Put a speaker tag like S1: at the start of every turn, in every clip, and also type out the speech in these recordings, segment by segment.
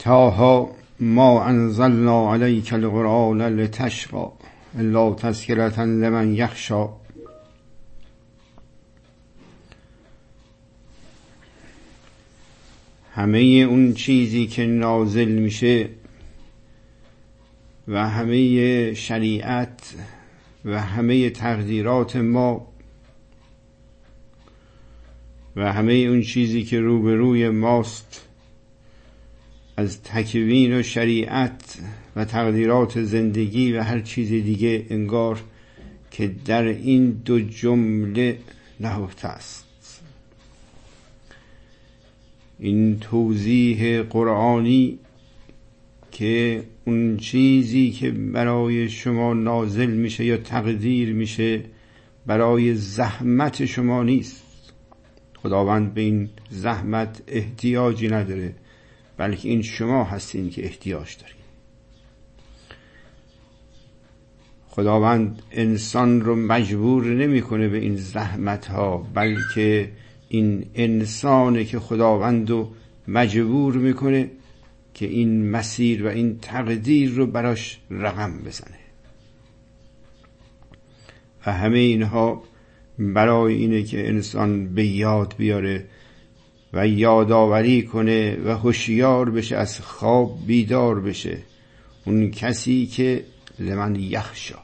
S1: طه ما انزلنا علیک القرآن لتشقی الا تذکرة لمن یخشی. همه اون چیزی که نازل میشه و همه شریعت و همه تقدیرات ما و همه اون چیزی که روبروی ماست از تکوین و شریعت و تقدیرات زندگی و هر چیز دیگه، انگار که در این دو جمله نهفته است. این توضیح قرآنی که اون چیزی که برای شما نازل میشه یا تقدیر میشه برای زحمت شما نیست. خداوند به این زحمت احتیاجی نداره، بلکه این شما هستین که احتیاج دارین. خداوند انسان رو مجبور نمیکنه به این زحمت ها، بلکه این انسانه که خداوند رو مجبور میکنه که این مسیر و این تقدیر رو براش رقم بزنه. و همه اینها برای اینه که انسان به یاد بیاره و یادآوری کنه و هوشیار بشه، از خواب بیدار بشه. اون کسی که لمن یخشا،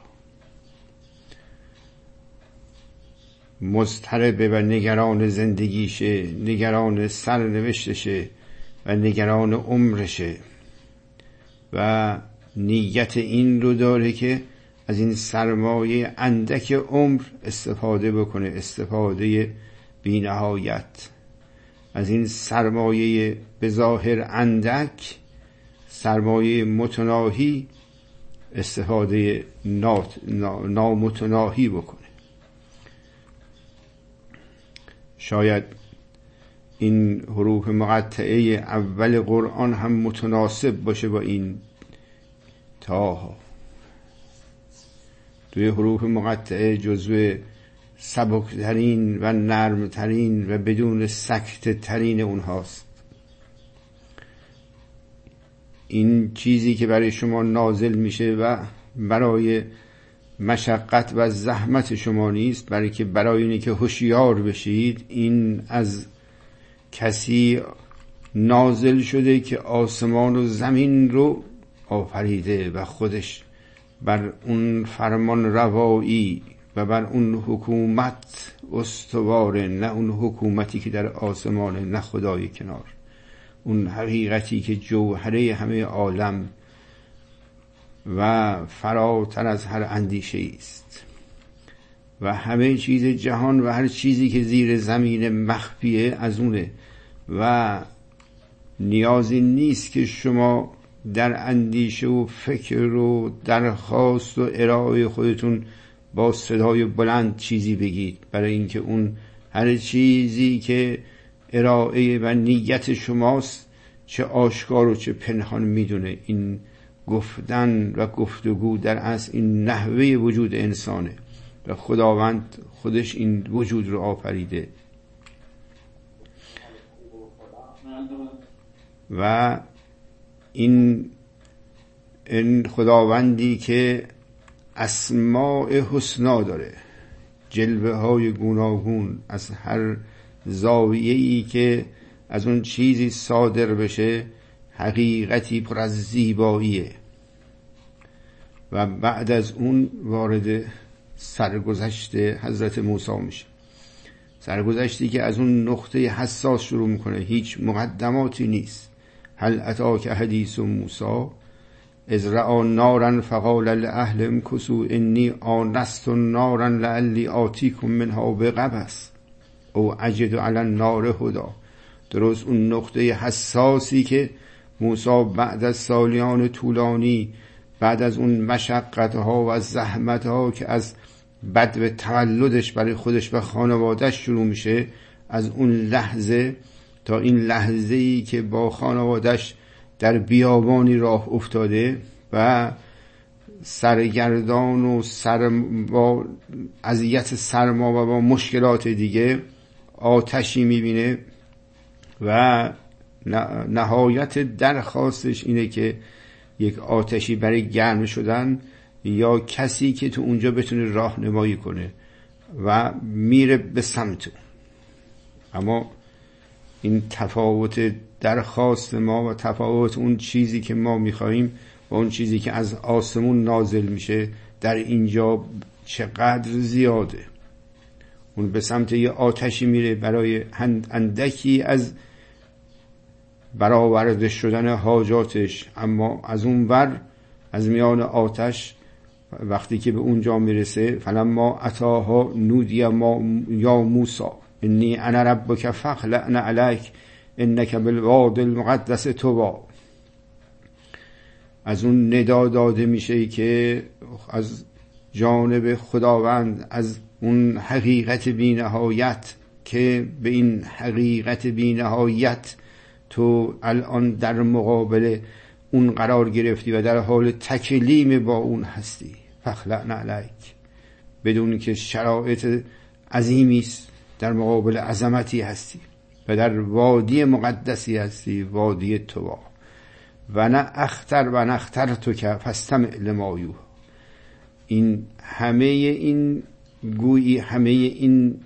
S1: مضطرب و نگران زندگیشه، نگران سرنوشتشه و نگران عمرشه و نیت این رو داره که از این سرمایه اندک عمر استفاده بکنه، استفاده بی نهایت. از این سرمایه به ظاهر اندک، سرمایه متناهی، استفاده نامتناهی بکنه. شاید این حروف مقطعه اول قرآن هم متناسب باشه با این تاها. توی حروف مقطعه جزو سبکترین و نرمترین و بدون سکته ترین اونهاست. این چیزی که برای شما نازل میشه و برای مشقت و زحمت شما نیست، بلکه برای اینه که هوشیار بشید. این از کسی نازل شده که آسمان و زمین رو آفریده و خودش بر اون فرمان روایی و بر اون حکومت استواره، نه اون حکومتی که در آسمانه، نه خدای کنار، اون حقیقتی که جوهره همه عالم و فراتر از هر اندیشه است و همه چیز جهان و هر چیزی که زیر زمین مخفیه از اونه و نیازی نیست که شما در اندیشه و فکر و درخواست و ارائه خودتون با صدای بلند چیزی بگید، برای اینکه اون هر چیزی که ارائه و نیت شماست، چه آشکار و چه پنهان، میدونه. این گفتن و گفتگو در اصل این نحوه وجود انسانه و خداوند خودش این وجود رو آفریده و این خداوندی که اسماء حسنا داره، جلوه های گوناگون، از هر زاویه‌ای که از اون چیزی صادر بشه حقیقتی پر از زیباییه. و بعد از اون وارد سرگذشت حضرت موسی میشه، سرگذشتی که از اون نقطه حساس شروع میکنه، هیچ مقدماتی نیست. هل اتاک حدیث موسی اذ رأى نارا فقال لأهل امكثوا انی آنست نارا لعلی آتیکم منها بقبس او اجد علی النار هدی. درست اون نقطه حساسی که موسی بعد از سالیان طولانی، بعد از اون مشقت ها و زحمت ها که از بدو تولدش برای خودش و خانوادهش شروع میشه، از اون لحظه تا این لحظه‌ای که با خانوادهش در بیابانی راه افتاده و سرگردان و با اذیت سرما و با مشکلات دیگه، آتشی میبینه و نهایت درخواستش اینه که یک آتشی برای گرم شدن یا کسی که تو اونجا بتونه راهنمایی کنه و میره به سمت اون. اما این تفاوت درخواست ما و تفاوت اون چیزی که ما میخواییم و اون چیزی که از آسمون نازل میشه در اینجا چقدر زیاده. اون به سمت یه آتشی میره برای اندکی از برآورده شدن حاجاتش، اما از اون ور از میان آتش وقتی که به اونجا میرسه فلما اتاها نودی ما یا موسی انی انا ربک فاخلع علیک انک بالوادی المقدس طوی. از اون ندا داده میشه که از جانب خداوند، از اون حقیقت بی‌نهایت که به این حقیقت بی‌نهایت تو الان در مقابل اون قرار گرفتی و در حال تکلیم با اون هستی. فاخلع علیک، بدون که شرایط عظیمی است، در مقابل عظمتی هستی و در وادی مقدسی هستی، وادی طوی. و نه اختر تو که فاستمع لما یوحی. این همه این گویی همه این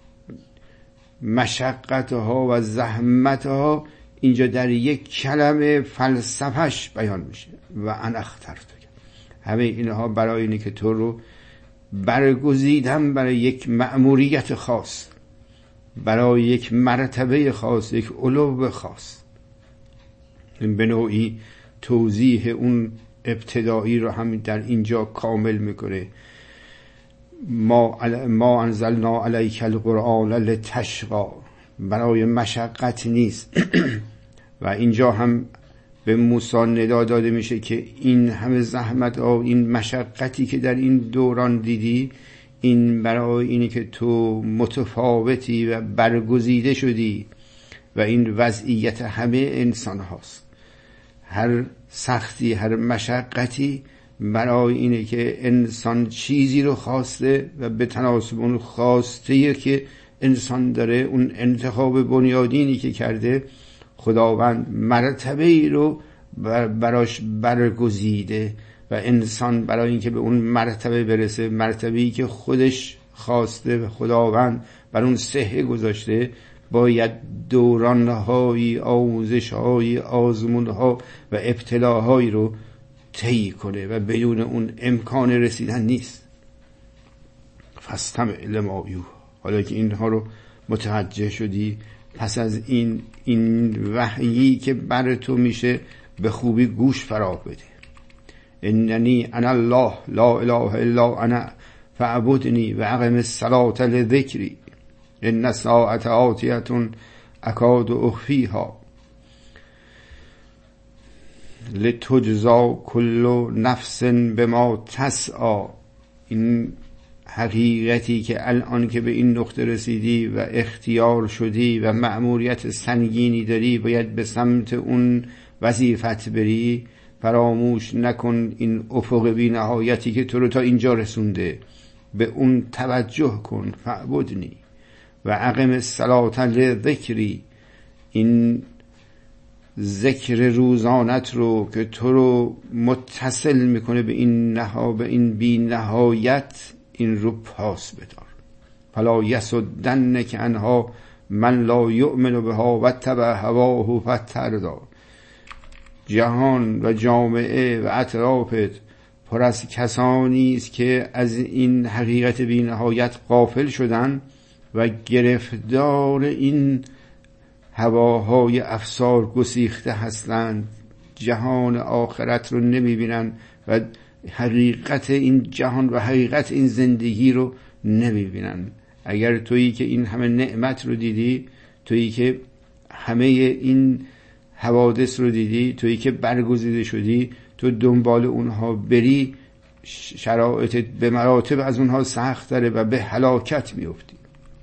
S1: مشقت ها و زحمت ها اینجا در یک کلمه فلسفهش بیان میشه. و انا اخترتک، همه اینها برای اینه که تو رو برگزیدم برای یک مأموریت خاص، برای یک مرتبه خاص، یک علو خاص. این به نوعی توضیح اون ابتدایی رو هم در اینجا کامل میکنه. ما انزلنا علیک القرآن لتشقی، برای مشقت نیست. و اینجا هم به موسی ندا داده میشه که این همه زحمت ها، این مشقتی که در این دوران دیدی، این برای اینه که تو متفاوتی و برگزیده شدی و این وضعیت همه انسان هاست. هر سختی، هر مشقتی برای اینه که انسان چیزی رو خواسته و به تناسب اون خواسته که انسان داره، اون انتخاب بنیادینی که کرده، خداوند مرتبه ای رو براش برگزیده و انسان برای اینکه به اون مرتبه برسه، مرتبه‌ای که خودش خواسته و خداوند بر اون صحه گذاشته، باید دوران‌های آموزش‌های آزمون‌ها و ابتلاهای رو طی کنه و بدون اون امکان رسیدن نیست. فاستمع لما یوحی. حالا که اینها رو متوجه شدی، پس از این وحیی که بر تو میشه به خوبی گوش فرا بده. اننی انا الله لا اله الا انا فاعبدنی و اقم الصلاة لذکری ان الساعة آتیة اکاد اخفیها لتجزا کل نفس بما تسعی. این حقیقتی که الان که به این نقطه رسیدی و اختیار شدی و مأموریت سنگینی داری، باید به سمت اون وظیفت بری. فراموش نکن این افق بی نهایتی که تو رو تا اینجا رسونده، به اون توجه کن. فعبدنی و اقم الصلاة لذکری، این ذکر روزانت رو که تو رو متصل میکنه به این بی نهایت، این رو پاس بدار. فلا یصدنک عنها من لا یؤمن بها واتبع هواه فتردی. جهان و جامعه و اطرافت پر از کسانی است که از این حقیقت بی نهایت غافل شدن و گرفتار این هواهای افسار گسیخته هستند. جهان آخرت رو نمیبینن و حقیقت این جهان و حقیقت این زندگی رو نمیبینن. اگر تویی که این همه نعمت رو دیدی، تویی که همه این حوادث رو دیدی، تویی که برگزیده شدی، تو دنبال اونها بری، شرایط به مراتب از اونها سخت تره و به هلاکت میفتی.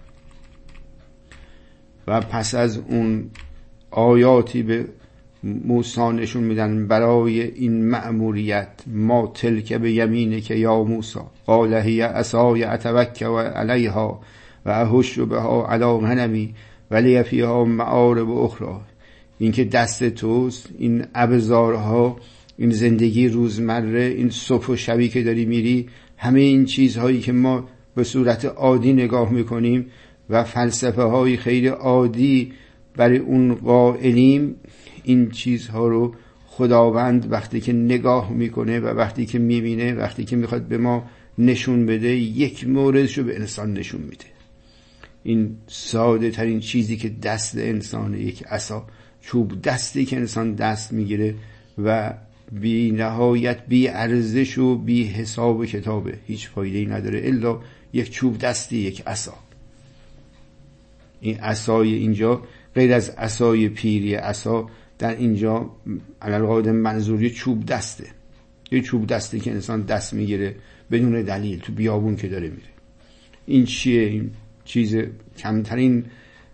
S1: و پس از اون آیاتی به موسی نشون میدن برای این مأموریت. ما تلک به یمینک یا موسی قال هی عصای اتوکل علیها و اهش بها علی غنمی ولی فیها معارب اخرى. این که دست توست، این ابزارها، این زندگی روزمره، این صبح و شبی که داری میری، همه این چیزهایی که ما به صورت عادی نگاه میکنیم و فلسفه های خیلی عادی برای اون قائلیم، این چیزها رو خداوند وقتی که نگاه میکنه و وقتی که میبینه، وقتی که میخواد به ما نشون بده، یک موردشو به انسان نشون میده. این ساده ترین چیزی که دست انسانه، یک عصا، چوب دستی که انسان دست میگیره و بی نهایت بی ارزش و بی حساب و کتابه، هیچ فایده‌ای نداره الا یک چوب دستی، یک عصا. این عصای اینجا غیر از عصای پیری، عصا در اینجا علالقاعده منظوری چوب دسته، یه چوب دستی که انسان دست میگیره بدون دلیل تو بیابون که داره میره. این چیه؟ این چیز کمترین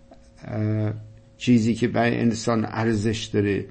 S1: چیزی که برای انسان ارزش داره.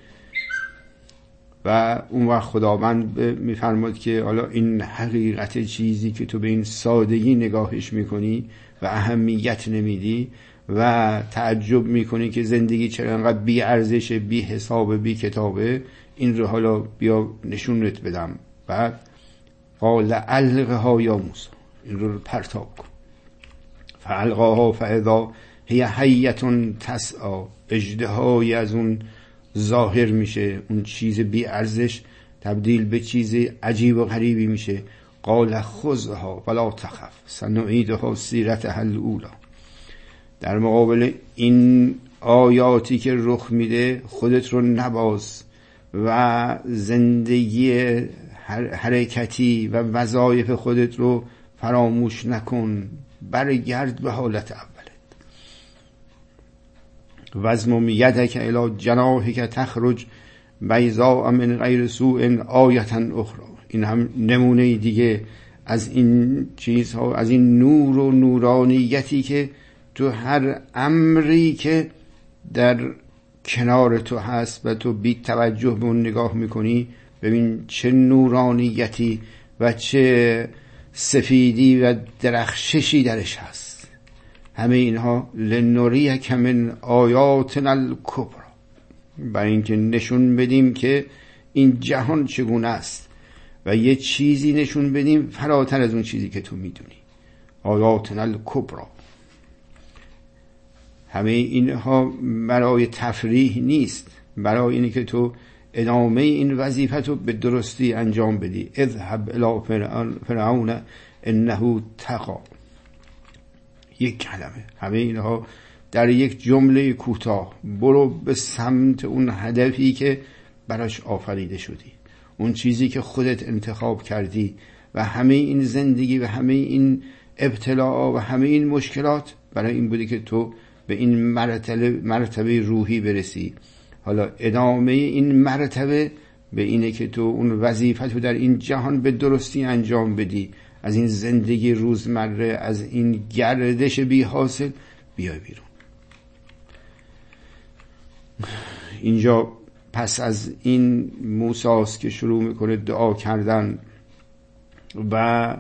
S1: و اون وقت خداوند میفرماد که حالا این حقیقت چیزی که تو به این سادگی نگاهش میکنی و اهمیت نمیدی و تعجب میکنی که زندگی چرا انقدر بی ارزش، بی حساب، بی کتابه، این رو حالا بیا نشونت بدم. بعد قال القها یا موسی، این رو پرتاب کن. فالقاها فاذا هی حیة تسعی، اژدهای از اون ظاهر میشه، اون چیز بی ارزش تبدیل به چیز عجیب و غریبی میشه. قال خذها ولا تخف سنعیدها سیرتها الاولی. در مقابل این آیاتی که رخ میده خودت رو نباز و زندگی حرکتی و وظایف خودت رو فراموش نکن، برگرد به حالت اولت. وزمم یدک الی جناحک تخرج بیضاء من غیر سوء آیة اخرى. این هم نمونه دیگه از این چیزها، از این نور و نورانیتی که تو هر امری که در کنار تو هست و تو بی توجه به اون نگاه میکنی، ببین چه نورانیتی و چه سفیدی و درخششی درش هست. همه اینها لنریک من آیاتنا الکبری، برای اینکه نشون بدیم که این جهان چگونه است و یه چیزی نشون بدیم فراتر از اون چیزی که تو میدونی. آیاتنا الکبری. همه اینها برای تفریح نیست، برای اینه که تو ادامه این وظیفت رو به درستی انجام بدی. اذهب الی فرعون انه طغی. یک کلمه، همه اینها در یک جمله کوتاه. برو به سمت اون هدفی که براش آفریده شدی، اون چیزی که خودت انتخاب کردی. و همه این زندگی و همه این ابتلاء و همه این مشکلات برای این بودی که تو به این مرتبه روحی برسی. حالا ادامه این مرتبه به اینه که تو اون وظیفت رو در این جهان به درستی انجام بدی، از این زندگی روزمره، از این گردش بی حاصل بیای بیرون. اینجا پس از این موسی است که شروع میکنه دعا کردن و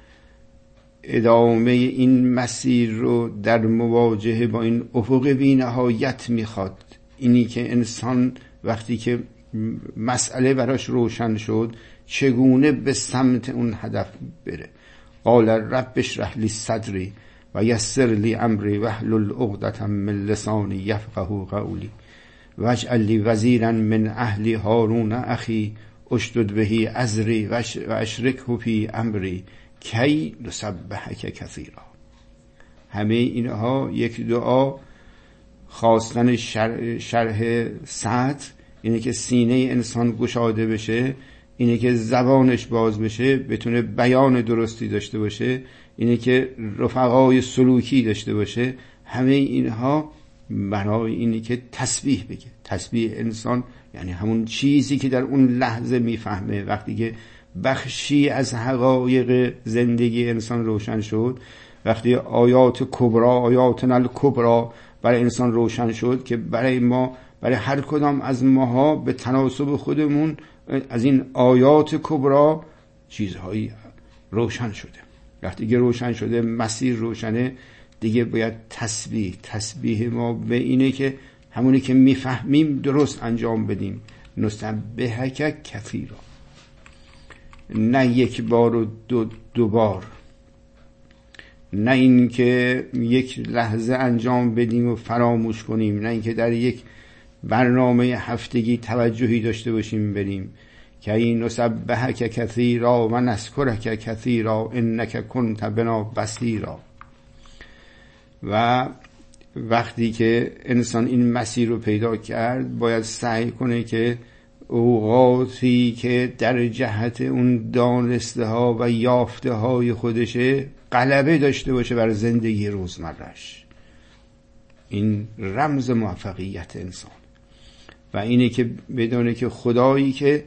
S1: ادامه این مسیر رو در مواجهه با این افق بی نهایت میخواد. اینی که انسان وقتی که مسئله براش روشن شد چگونه به سمت اون هدف بره. قال رب اشرح لی صدری و یسر لی امری واحلل عقدة من لسانی یفقهوا قولی واجعل لی وزیرا من اهلی هارون اخی اشدد به ازری و اشرکه فی امری کی نسبحک کثیرا. همه اینها یک دعا خواستن شرح صدر، اینه که سینه انسان گشاده بشه، اینه که زبانش باز بشه، بتونه بیان درستی داشته باشه، اینه که رفقای سلوکی داشته باشه. همه اینها برای اینه که تسبیح بگه. تسبیح انسان یعنی همون چیزی که در اون لحظه میفهمه. وقتی که بخشی از حقایق زندگی انسان روشن شد، وقتی آیات کبرا، آیاتنا الکبری برای انسان روشن شد که برای ما، برای هر کدام از ماها به تناسب خودمون از این آیات کبرا چیزهایی روشن شده. وقتی که روشن شده، مسیر روشنه، دیگه باید تسبیح ما به اینه که همونی که میفهمیم درست انجام بدیم. نسبحک کثیرا، نه یک بار و دو بار، نه این که یک لحظه انجام بدیم و فراموش کنیم، نه این که در یک برنامه هفتگی توجهی داشته باشیم بریم. که این نسبحک کثیرا و نذکرک کثیرا انک کنت بنا بصیرا. و وقتی که انسان این مسیر رو پیدا کرد باید سعی کنه که اوقاتی که در جهت اون دانسته ها و یافته های خودشه غلبه داشته باشه بر زندگی روزمرش. این رمز موفقیت انسان و اینه که بدونه که خدایی که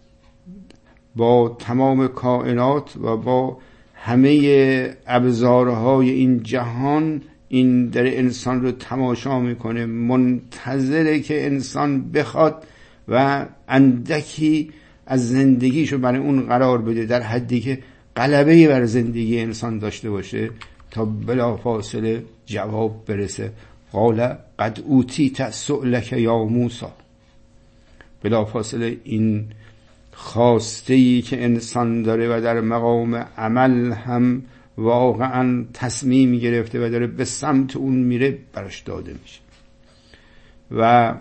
S1: با تمام کائنات و با همه ابزارهای این جهان این در انسان رو تماشا میکنه، منتظره که انسان بخواد و اندکی از زندگیشو برای اون قرار بده در حدی که غلبه بر زندگی انسان داشته باشه تا بلا فاصله جواب برسه. قال قد اوتیت سؤلک یا موسی. بلا فاصله این خواسته‌ای که انسان داره و در مقام عمل هم واقعا تصمیم گرفته و داره به سمت اون میره براش داده میشه. و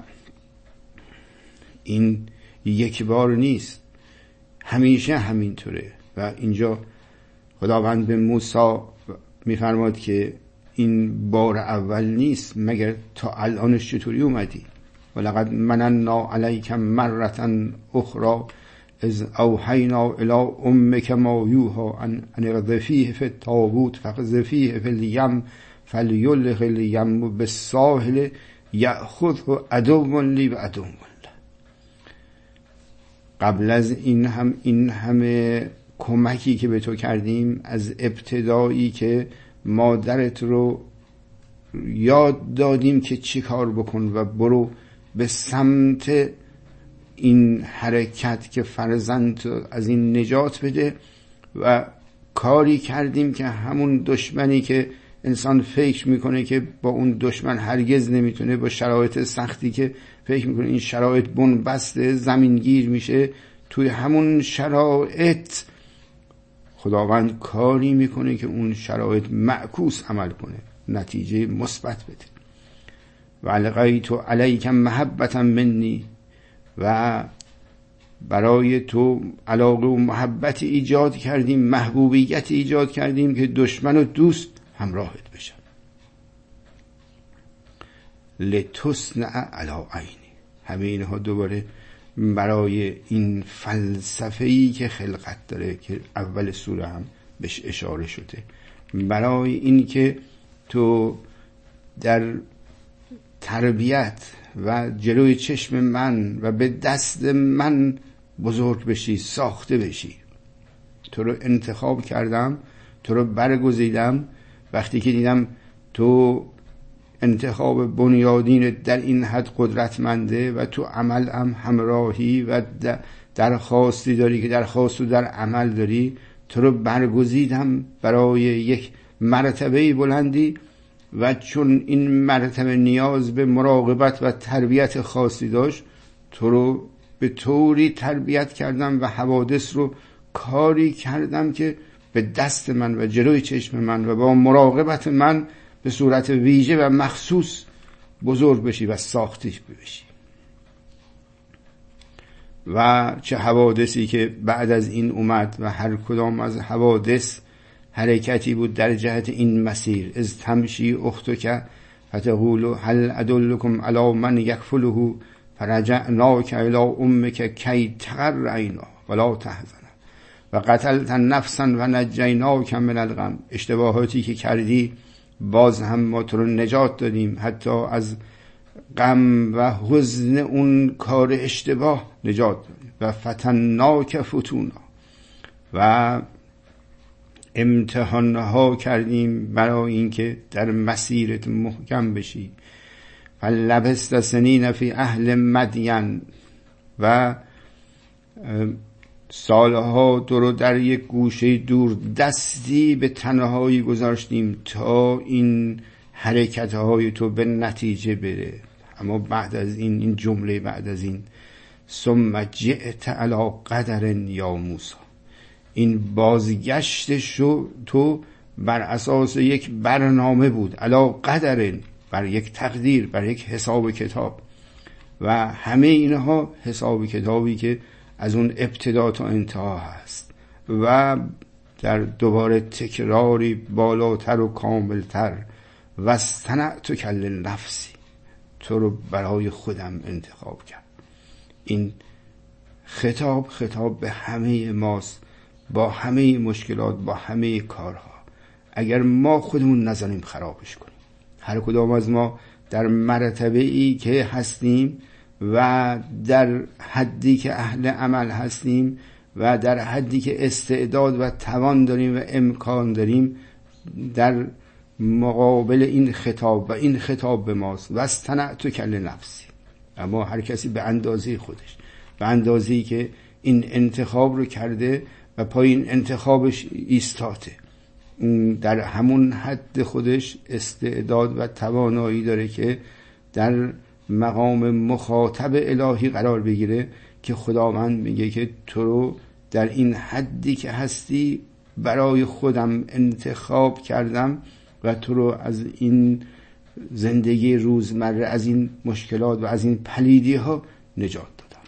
S1: این یک بار نیست، همیشه همینطوره. و اینجا خداوند به موسی میفرماد که این بار اول نیست، مگر تا الانش چطوری اومدی؟ ولقد مننا علیک مرة اخرى اذ اوحینا الی امک ما یوحی ان اقذفیه فی التابوت فاقذفیه فی الیم فلیلق الیم بالساحل یأخذه عدو لی و عدو له. قبل از این همه کمکی که به تو کردیم، از ابتدایی که مادرت رو یاد دادیم که چی کار بکن و برو به سمت این حرکت که فرزند از این نجات بده، و کاری کردیم که همون دشمنی که انسان فکر میکنه که با اون دشمن هرگز نمیتونه، با شرایط سختی که فکر میکنه این شرایط بن‌بسته زمینگیر میشه، توی همون شرایط خداوند کاری میکنه که اون شرایط معکوس عمل کنه، نتیجه مثبت بده. و القیت علیک محبة منی، و برای تو علاقه و محبت ایجاد کردیم، محبوبیت ایجاد کردیم که دشمن و دوست همراهت بشن. لتصنع علی عینی. همه اینها دوباره برای این فلسفه‌ای که خلقت داره که اول سوره هم بهش اشاره شده، برای این که تو در تربیت و جلوی چشم من و به دست من بزرگ بشی، ساخته بشی. تو رو انتخاب کردم، تو رو برگزیدم. وقتی که دیدم تو انتخاب بنیادین در این حد قدرتمنده و تو عمل هم همراهی و درخواستی داری که درخواست رو در عمل داری، تو رو برگزیدم برای یک مرتبه بلندی، و چون این مرتبه نیاز به مراقبت و تربیت خاصی داشت، تو رو به طوری تربیت کردم و حوادث رو کاری کردم که به دست من و جلوی چشم من و با مراقبت من به صورت ویژه و مخصوص بزرگ بشی و ساختش بشی. و چه حوادثی که بعد از این اومد، و هر کدام از حوادث حرکتی بود در جهت این مسیر. از تمشی اختک فتقول هل ادلکم علی من یکفله فرجعناک الی امک کی تقر عینا ولا تحزن و قتلت نفسا و نجیناک من الغم. اشتباهاتی که کردی باز هم ما تو رو نجات دادیم، حتی از غم و حزن اون کار اشتباه نجات دادیم. و فتناک فتونا، و امتحانها کردیم برای اینکه در مسیرت محکم بشی. فلبثت سنین فی اهل مدین، و سالها تو رو در یک گوشه دور دستی به تنهایی گذاشتیم تا این حرکتهای تو به نتیجه بره. اما بعد از این جمله بعد از این ثم جئت علی قدر یا موسی، این بازگشتش تو بر اساس یک برنامه بود، علی قدر، بر یک تقدیر، بر یک حساب کتاب. و همه اینها حساب کتابی که از اون ابتدا تا انتها هست و در دوباره تکراری بالاتر و کاملتر، و اصطنعتک لنفسی، تو رو برای خودم انتخاب کرد. این خطاب به همه ماست، با همه مشکلات، با همه کارها. اگر ما خودمون نزنیم خرابش کنیم. هر کدام از ما در مرتبه ای که هستیم و در حدی که اهل عمل هستیم و در حدی که استعداد و توان داریم و امکان داریم، در مقابل این خطاب، و این خطاب به ماست، و اصطنعتک لنفسی، اما هر کسی به اندازه خودش، به اندازه‌ای که این انتخاب رو کرده و پای این انتخابش ایستاده، در همون حد خودش استعداد و توانایی داره که در مقام مخاطب الهی قرار بگیره، که خداوند میگه که تو رو در این حدی که هستی برای خودم انتخاب کردم و تو رو از این زندگی روزمره، از این مشکلات و از این پلیدی ها نجات دادم.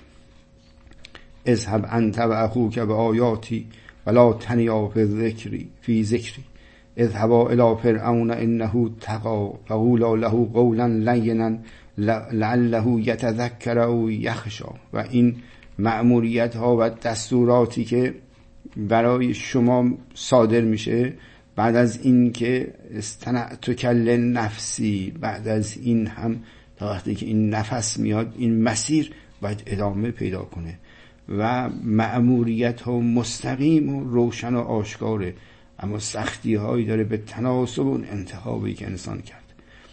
S1: اذهب انت و اخوک بآیاتی ولا تنیا فی ذکری اذهبا الی فرعون انه طغی فقولا له قولا لینا لعله یتذکر او یخشی. و این مأموریت ها و دستوراتی که برای شما صادر میشه بعد از این که اصطنعتک لنفسی، بعد از این هم تا وقتی که این نفس میاد، این مسیر باید ادامه پیدا کنه و مأموریت ها مستقیم و روشن و آشکاره، اما سختی هایی داره به تناسب اون انتخابی که انسان کرد.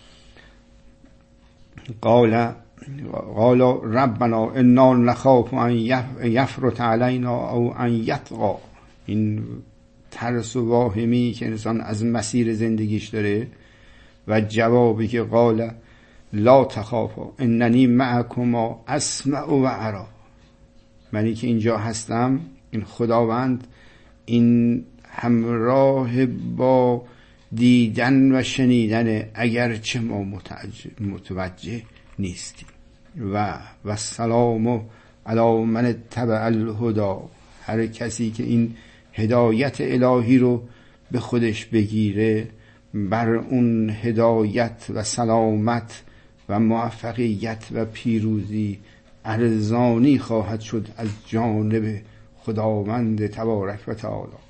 S1: قال ربنا انا نخاف ان یفرط علینا او ان یطغى. این ترس و واهمی که انسان از مسیر زندگیش داره، و جوابی که قال لا تخافا اننی معکما اسمع و ارى، منی که اینجا هستم، این خداوند، این همراه با دیدن و شنیدن اگرچه ما متوجه نیستیم. و السلام علی من اتبع الهدی، هر کسی که این هدایت الهی رو به خودش بگیره، بر اون هدایت و سلامت و موفقیت و پیروزی ارزانی خواهد شد از جانب خداوند تبارک و تعالی.